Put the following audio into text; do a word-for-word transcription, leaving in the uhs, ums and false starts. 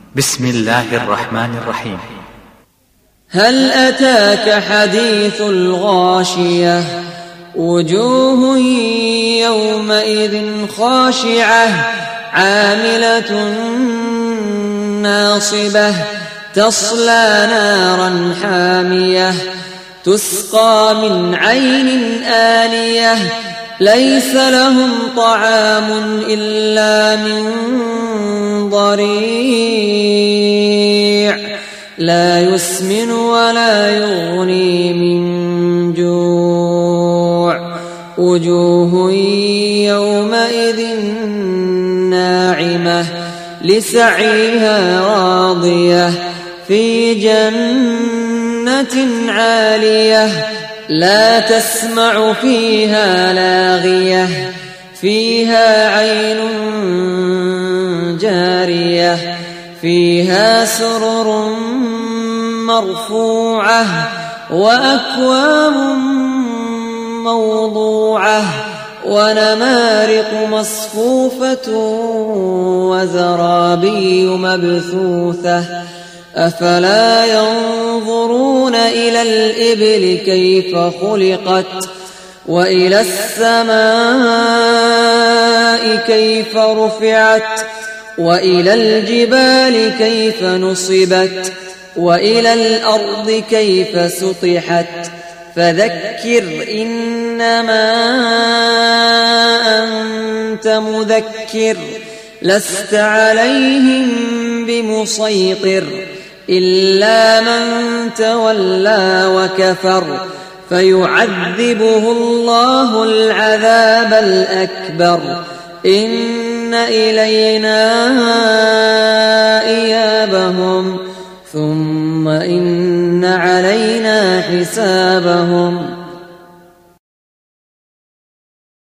بسم الله الرحمن الرحيم. هل أتاك حديث الغاشية؟ وجوه يومئذ خاشعة عاملة ناصبة تصلى نارا حامية تسقى من عين آنية ليس لهم طعام إلا من ضريع لا يسمن ولا يغني من جوع وجوه يومئذ ناعمة لسعيها راضية في جنة عالية لا تسمع فيها لاغية فيها عين جارية فيها سرر مرفوعة وأكواب موضوعة ونمارق مصفوفة وزرابي مبثوثة أفلا ينظرون إلى الإبل كيف خلقت وإلى السماء كيف رفعت وإلى الجبال كيف نصبت وإلى الأرض كيف سطحت فذكر إنما أنت مذكر لست عليهم بمسيطر إلا من تولى وكفر فيعذبه الله العذاب الأكبر إن إلينا إيابهم ثم إن علينا حسابهم